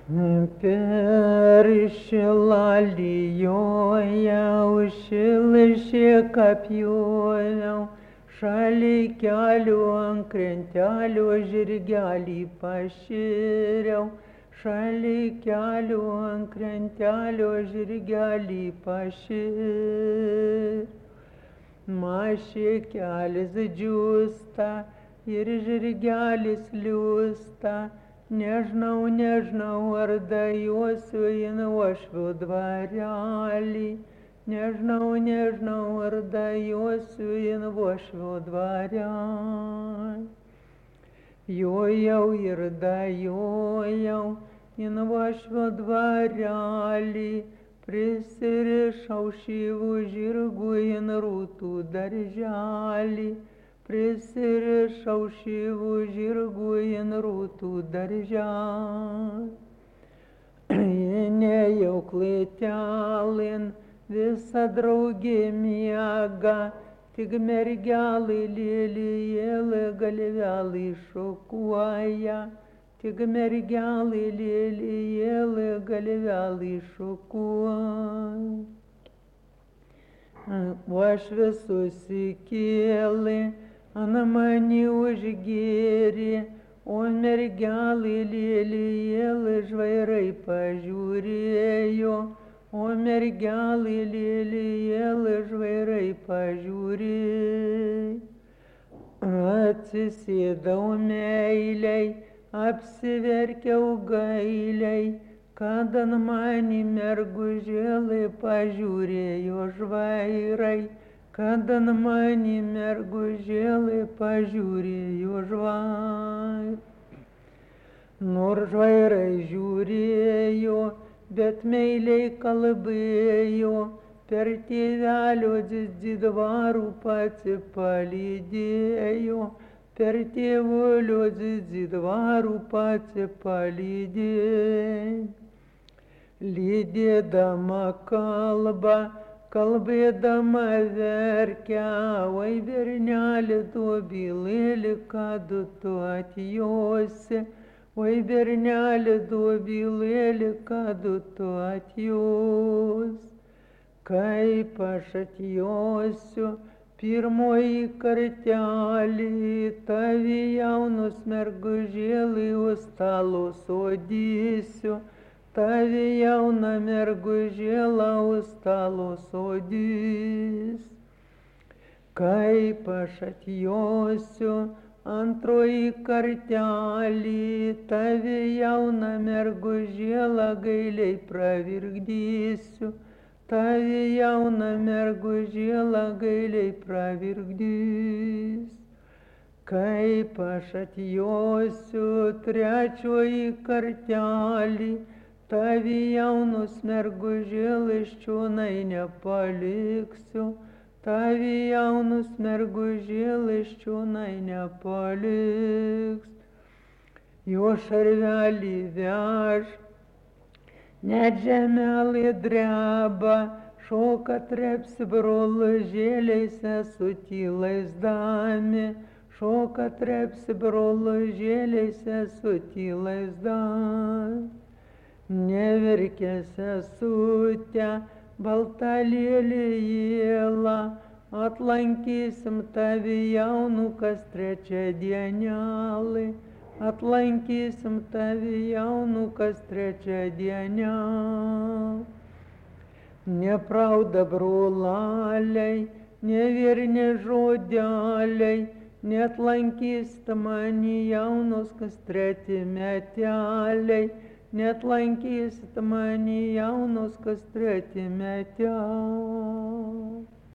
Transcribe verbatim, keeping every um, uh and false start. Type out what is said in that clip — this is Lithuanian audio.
Per šilalijoje užšilšė kapjuojau, šalia kelių ant krentelio žirgelį pašėriau, šalia kelių ant krentelio žirgelį pašėriau. Mašė kelias džiūsta ir žirgelis liūsta, nežinau, nežinau, ar dajuosiu į uošvių dvarelį, nežinau, nežinau, ar dajuosiu į uošvių dvarelį. Jojau ir dajojau į uošvių dvarelį, prisirišau šyvų žirgų į rūtų darželį, prisirišau šyvų žirgų į rūtų darželį. Įnėjau klėtelin, visa draugė miega, tik mergelai lėlėlė galvelį šokuoja, tik mergelai lėlėlė galvelį šokuoja. Uošvis susikėlė, ant mane užgėrė, o mergelai lėlėlė žvairai pažiūrėjo, o mergelai lėlėlė žvairai pažiūrėjo. Atsisėdau meiliai, apsiverkiau gailiai, kad ant mane mergužėlai pažiūrėjo žvairai, kad ant mane mergužėlai pažiūrėjo žvairai. Nors žvairai žiūrėjo, bet meiliai kalbėjo, per tėvelio dvarų pats palydėjo, per tėvulio dvarų pats palydėjo. Lydėdama kalbą, kalbėdama verkia, oi berneli tu bylėli, kad tu atjosi, oi berneli tu bylėli, kad tu atjosi. Kaip aš atjosiu pirmoji kartelį, tavi jaunus mergužėlai už stalo sodysiu, tavi jauna mergužėla už stalo sodys. Kaip aš atjosiu antroji kartelį, tavi jauna mergužėla gailiai pravirkdysiu, tavi jauna mergužėla gailiai pravirkdys. Kaip aš atjosiu trečioji kartelį, tavi jaunus mergužėlais čiūnai nepaliksiu, tavi jaunus mergužėlais čiūnai nepaliks. Jo šarvelį veš, net žemelė dreba, šoka trepsi brolužėliai sesutį laisdami, šoka trepsi brolužėliai sesutį laisdami. Neverkia sesutė, balta lėlėjėla, atlankysim tavi jaunukas trečią dienelį, atlankysim tavi jaunukas trečią dienelį. Neprauda brolaliai, nevierni žodeliai, netlankysit mani jaunus kas treti meteliai, netlankysit mani jaunus kas treti meteliai.